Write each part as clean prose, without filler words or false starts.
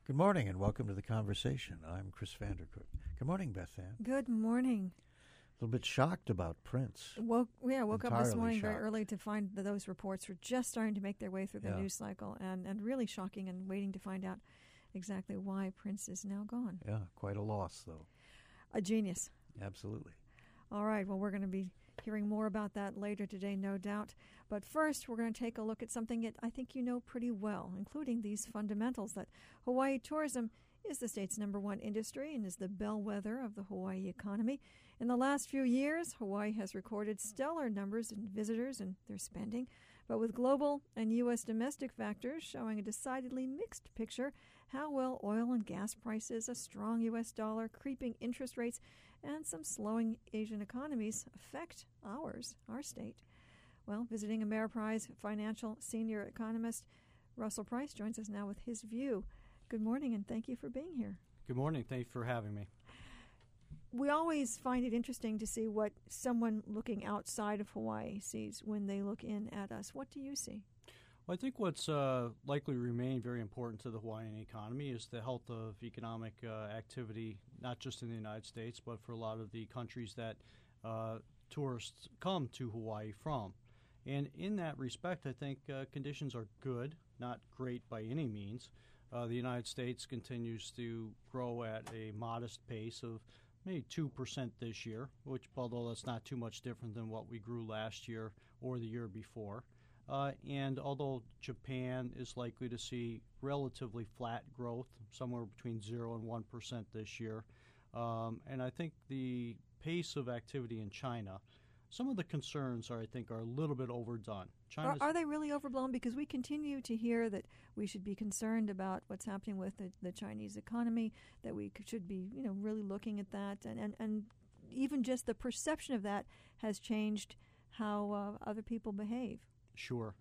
Good morning and welcome to the conversation. I'm Chris Vandercook. Good morning, Beth Ann. Good morning. A little bit shocked about Prince. Woke up this morning very shocked. early to find that those reports were just starting to make their way through the news cycle, and really shocking, and waiting to find out exactly why Prince is now gone. Yeah, quite a loss, though. A genius. Absolutely. All right, well, we're going to be hearing more about that later today, no doubt. But first, we're going to take a look at something that I think you know pretty well, including these fundamentals that Hawaii tourism is the state's #1 industry and is the bellwether of the Hawaii economy. In the last few years, Hawaii has recorded stellar numbers in visitors and their spending, but with global and U.S. domestic factors showing a decidedly mixed picture, how well oil and gas prices, a strong U.S. dollar, creeping interest rates, and some slowing Asian economies affect our state. Well, visiting Ameriprise financial senior economist Russell Price joins us now with his view. Good morning, and thank you for being here. Good morning. Thank you for having me. We always find it interesting to see what someone looking outside of Hawaii sees when they look in at us. What do you see? Well, I think what's likely to remain very important to the Hawaiian economy is the health of economic activity, not just in the United States, but for a lot of the countries that tourists come to Hawaii from. And in that respect, I think conditions are good, not great by any means. The United States continues to grow at a modest pace of maybe 2% this year, which, although that's not too much different than what we grew last year or the year before. And although Japan is likely to see relatively flat growth, somewhere between 0 and 1% this year, and I think the pace of activity in China, some of the concerns are a little bit overdone. Are they really overblown? Because we continue to hear that we should be concerned about what's happening with the Chinese economy, that we should be really looking at that, and even just the perception of that has changed how other people behave. Sure.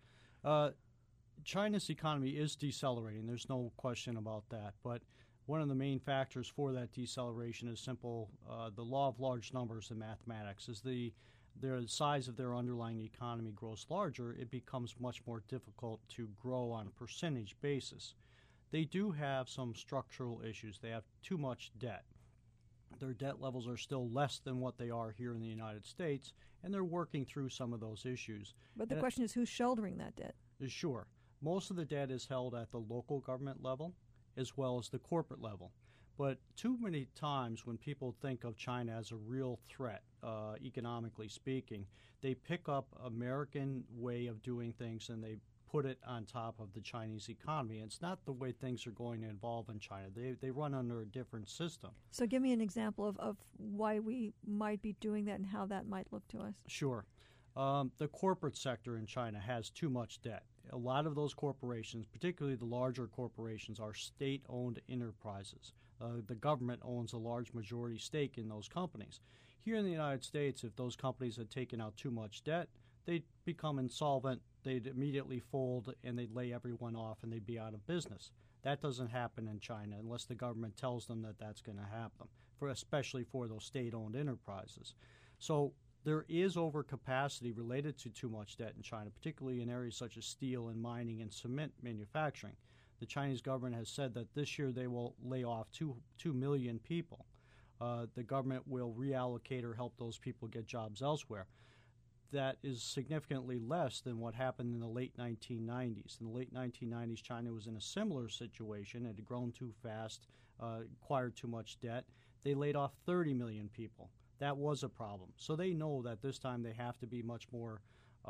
China's economy is decelerating. There's no question about that. But one of the main factors for that deceleration is simple. The law of large numbers in mathematics is the size of their underlying economy grows larger, it becomes much more difficult to grow on a percentage basis. They do have some structural issues. They have too much debt. Their debt levels are still less than what they are here in the United States, and they're working through some of those issues. But the question is, who's shouldering that debt? Sure. Most of the debt is held at the local government level as well as the corporate level. But too many times when people think of China as a real threat, economically speaking, they pick up American way of doing things and they put it on top of the Chinese economy. It's not the way things are going to evolve in China. They run under a different system. So give me an example of why we might be doing that and how that might look to us. Sure. The corporate sector in China has too much debt. A lot of those corporations, particularly the larger corporations, are state-owned enterprises. The government owns a large majority stake in those companies. Here in the United States, if those companies had taken out too much debt, they'd become insolvent, they'd immediately fold, and they'd lay everyone off, and they'd be out of business. That doesn't happen in China unless the government tells them that that's going to happen, especially for those state-owned enterprises. So there is overcapacity related to too much debt in China, particularly in areas such as steel and mining and cement manufacturing. The Chinese government has said that this year they will lay off 2 million people. The government will reallocate or help those people get jobs elsewhere. That is significantly less than what happened in the late 1990s. In the late 1990s, China was in a similar situation. It had grown too fast, acquired too much debt. They laid off 30 million people. That was a problem. So they know that this time they have to be much more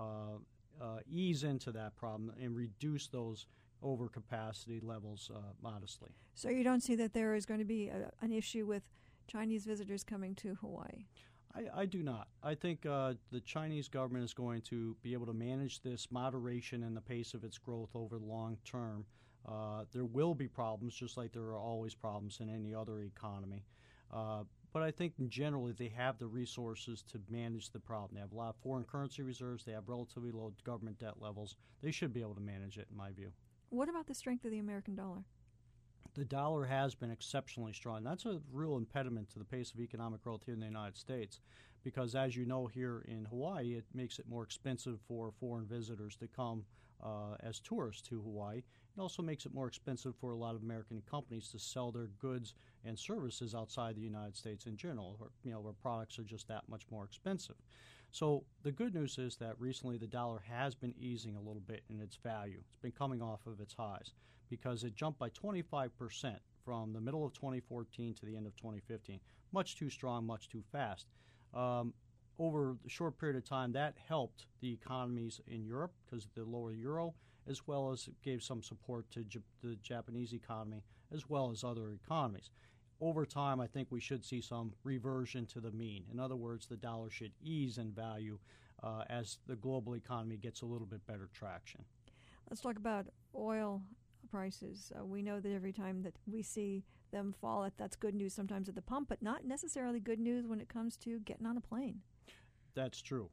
ease into that problem and reduce those overcapacity levels modestly. So you don't see that there is going to be an issue with Chinese visitors coming to Hawaii? I do not. I think the Chinese government is going to be able to manage this moderation in the pace of its growth over the long term. There will be problems, just like there are always problems in any other economy. But I think in general they have the resources to manage the problem. They have a lot of foreign currency reserves. They have relatively low government debt levels. They should be able to manage it, in my view. What about the strength of the American dollar? The dollar has been exceptionally strong. That's a real impediment to the pace of economic growth here in the United States because, as you know, here in Hawaii, it makes it more expensive for foreign visitors to come as tourists to Hawaii. It also makes it more expensive for a lot of American companies to sell their goods and services outside the United States in general, where products are just that much more expensive. So the good news is that recently the dollar has been easing a little bit in its value. It's been coming off of its highs because it jumped by 25% from the middle of 2014 to the end of 2015. Much too strong, much too fast. Over the short period of time, that helped the economies in Europe because of the lower euro, as well as it gave some support to the Japanese economy, as well as other economies. Over time, I think we should see some reversion to the mean. In other words, the dollar should ease in value as the global economy gets a little bit better traction. Let's talk about oil prices. We know that every time that we see them fall, that's good news sometimes at the pump, but not necessarily good news when it comes to getting on a plane. That's true.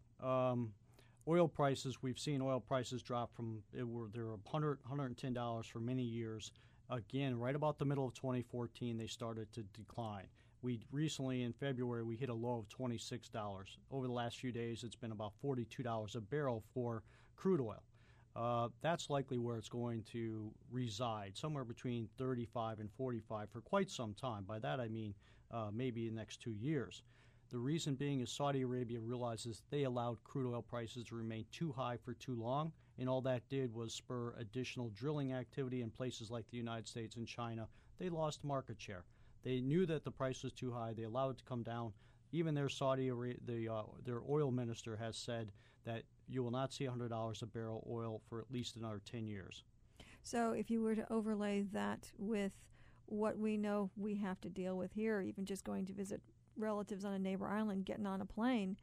Oil prices, we've seen oil prices drop from, they were $100, $110 for many years. Again, right about the middle of 2014, they started to decline. We recently, in February, we hit a low of $26. Over the last few days, it's been about $42 a barrel for crude oil. That's likely where it's going to reside, somewhere between 35 and 45 for quite some time. By that I mean maybe the next 2 years. The reason being is Saudi Arabia realizes they allowed crude oil prices to remain too high for too long, and all that did was spur additional drilling activity in places like the United States and China. They lost market share. They knew that the price was too high. They allowed it to come down. Even their their oil minister has said that you will not see $100 a barrel oil for at least another 10 years. So if you were to overlay that with what we know we have to deal with here, even just going to visit relatives on a neighbor island, getting on a plane,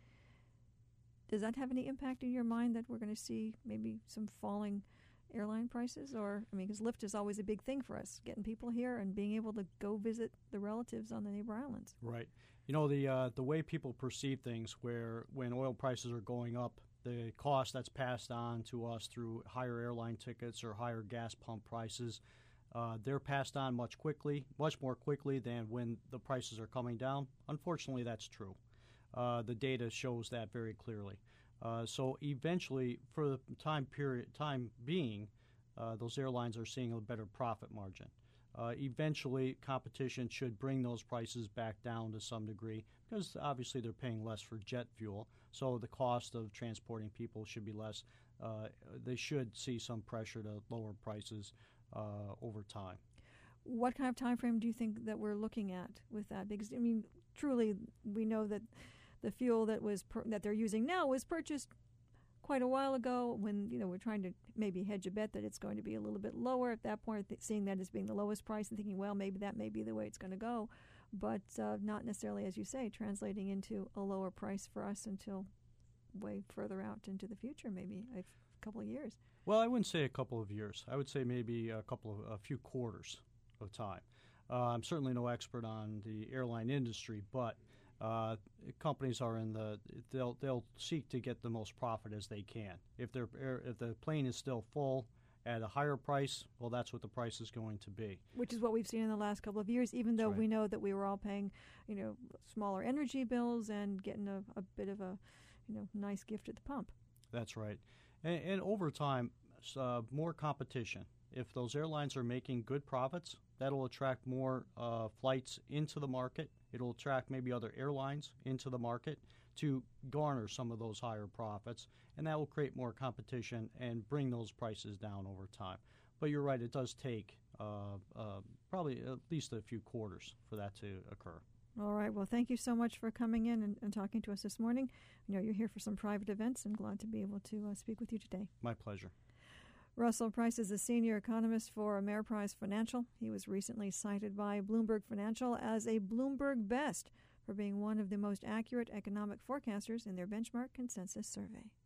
does that have any impact in your mind that we're going to see maybe some falling airline prices? Or, I mean, because Lyft is always a big thing for us, getting people here and being able to go visit the relatives on the neighbor islands. Right. You know, the way people perceive things, where when oil prices are going up, the cost that's passed on to us through higher airline tickets or higher gas pump prices, they're passed on much more quickly than when the prices are coming down. Unfortunately, that's true. The data shows that very clearly. So eventually, for the time being, those airlines are seeing a better profit margin. Eventually, competition should bring those prices back down to some degree because obviously they're paying less for jet fuel, so the cost of transporting people should be less. They should see some pressure to lower prices over time. What kind of time frame do you think that we're looking at with that? Because, I mean, truly, we know that the fuel that they're using now was purchased quite a while ago when, we're trying to maybe hedge a bet that it's going to be a little bit lower at that point, seeing that as being the lowest price and thinking, well, maybe that may be the way it's going to go, but not necessarily, as you say, translating into a lower price for us until way further out into the future, maybe a couple of years. Well, I wouldn't say a couple of years. I would say maybe a few quarters of time. I'm certainly no expert on the airline industry, but companies are they'll seek to get the most profit as they can. If the plane is still full at a higher price, well, that's what the price is going to be. Which is what we've seen in the last couple of years, even though we know that we were all paying, smaller energy bills and getting a bit of a, nice gift at the pump. That's right. And over time, more competition. If those airlines are making good profits, that'll attract more flights into the market. It'll attract maybe other airlines into the market to garner some of those higher profits, and that will create more competition and bring those prices down over time. But you're right, it does take probably at least a few quarters for that to occur. All right. Well, thank you so much for coming in and talking to us this morning. I know you're here for some private events, and glad to be able to speak with you today. My pleasure. Russell Price is a senior economist for Ameriprise Financial. He was recently cited by Bloomberg Financial as a Bloomberg Best for being one of the most accurate economic forecasters in their benchmark consensus survey.